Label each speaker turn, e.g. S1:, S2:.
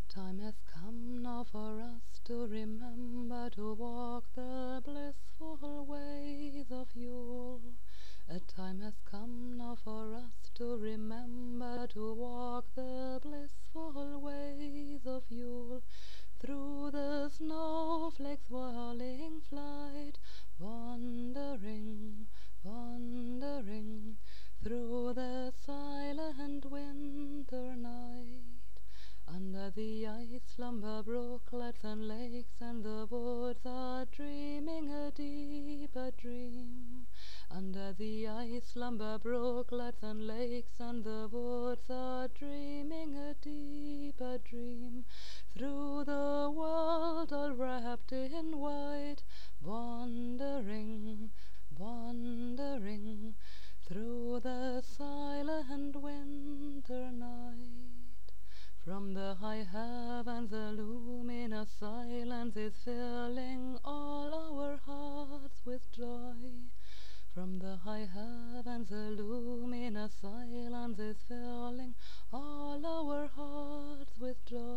S1: time has come now for us to remember to walk the blissful ways of Yule. A time has come now for us to remember to walk the blissful ways of Yule. Through the snowflakes' whirling flight, wandering, wandering, through the silent winter night. Under the ice slumber brooklets and lakes, and the woods are dreaming a deeper dream. Under the ice slumber brooklets and lakes, and the woods are dreaming a deeper dream. Through the world all wrapped in white, wandering, wandering, through the silent winter night. From the high heavens a luminous silence is filling all our hearts with joy. From the high heavens a luminous silence is filling all our hearts with joy.